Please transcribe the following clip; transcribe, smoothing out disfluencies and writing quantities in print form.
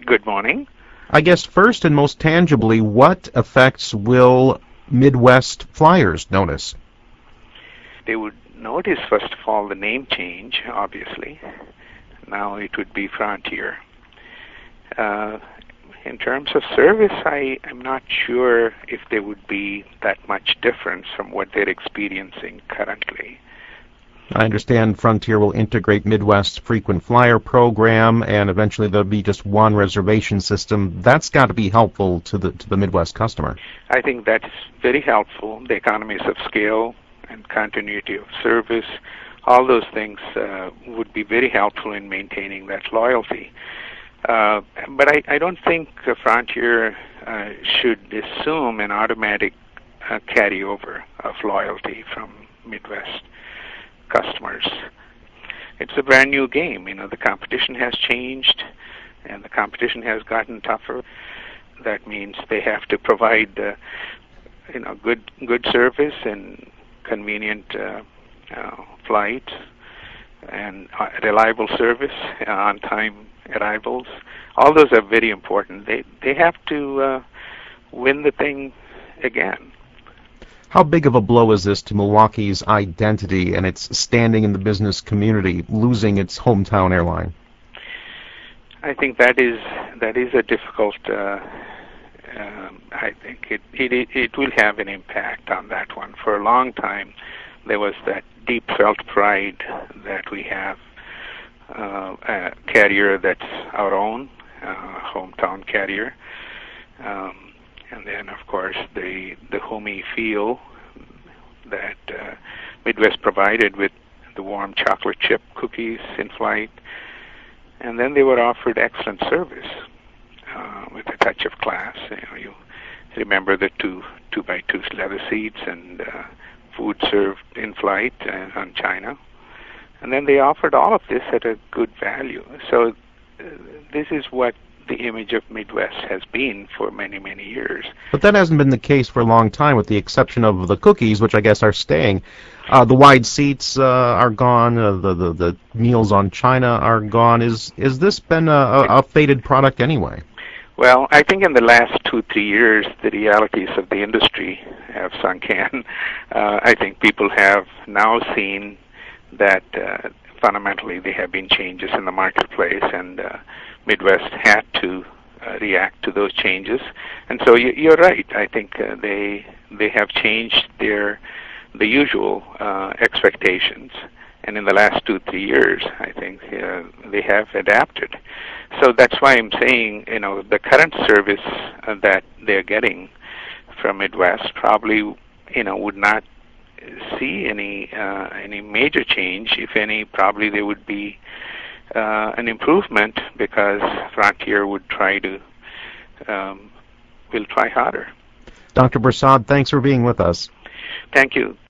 Good morning. I guess first and most tangibly, what effects will Midwest flyers notice? They would notice, first of all, the name change, obviously. Now it would be Frontier. In terms of service, I'm not sure if there would be that much difference from what they're experiencing currently. I understand Frontier will integrate Midwest's frequent flyer program, and eventually there'll be just one reservation system. That's got to be helpful to the Midwest customer. I think that's very helpful. The economies of scale and continuity of service, all those things would be very helpful in maintaining that loyalty. But I don't think Frontier should assume an automatic carryover of loyalty from Midwest customers. It's a brand new game. The competition has changed, and the competition has gotten tougher. That means they have to provide, good service and convenient flights and reliable service, on-time arrivals. All those are very important. They have to win the thing again. How big of a blow is this to Milwaukee's identity and its standing in the business community, losing its hometown airline? I think that is a difficult. I think it will have an impact on that one. For a long time, there was that deep felt pride that we have a carrier that's our own hometown carrier. And then, of course, the homey feel that Midwest provided with the warm chocolate chip cookies in flight. And then they were offered excellent service with a touch of class. You remember the two by two leather seats and food served in flight on China. And then they offered all of this at a good value. So this is what the image of Midwest has been for many, many years. But that hasn't been the case for a long time, with the exception of the cookies, which I guess are staying. The wide seats are gone. The meals on China are gone. Is this been a faded product anyway? Well, I think in the last 2-3 years, the realities of the industry have sunk in. I think people have now seen that fundamentally there have been changes in the marketplace, and Midwest had to react to those changes. And so you're right. I think they have changed the usual expectations. And in the last 2-3 years, I think they have adapted. So that's why I'm saying, the current service that they're getting from Midwest probably, would not see any major change. If any, probably there would be an improvement, because Frontier will try harder. Dr. Prasad, thanks for being with us. Thank you.